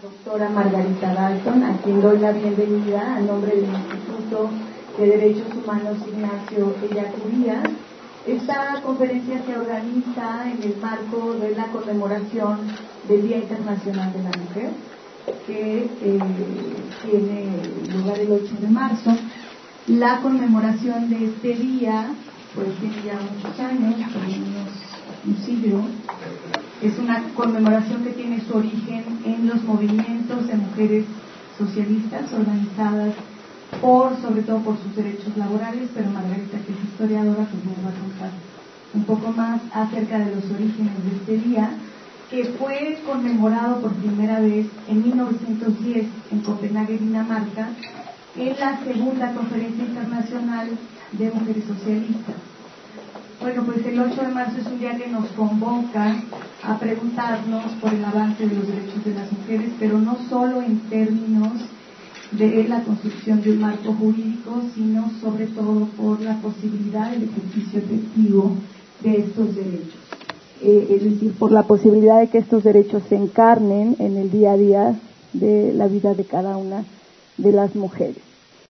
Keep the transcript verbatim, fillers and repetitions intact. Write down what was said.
doctora Margarita Dalton, a quien doy la bienvenida a nombre del Instituto de Derechos Humanos Ignacio Ellacuría. Esta conferencia se organiza en el marco de la conmemoración del Día Internacional de la Mujer, que eh, tiene lugar el ocho de marzo. La conmemoración de este día, pues tiene ya muchos años, por lo menos un siglo. Es una conmemoración que tiene su origen en los movimientos de mujeres socialistas organizadas por, sobre todo por sus derechos laborales, pero Margarita, que es historiadora, pues nos va a contar un poco más acerca de los orígenes de este día, que fue conmemorado por primera vez en mil novecientos diez en Copenhague, Dinamarca, en la segunda conferencia internacional de mujeres socialistas. Bueno, pues el ocho de marzo es un día que nos convoca a preguntarnos por el avance de los derechos de las mujeres, pero no solo en términos de la construcción de un marco jurídico, sino sobre todo por la posibilidad del ejercicio efectivo de estos derechos. Eh, es decir, por la posibilidad de que estos derechos se encarnen en el día a día de la vida de cada una de las mujeres.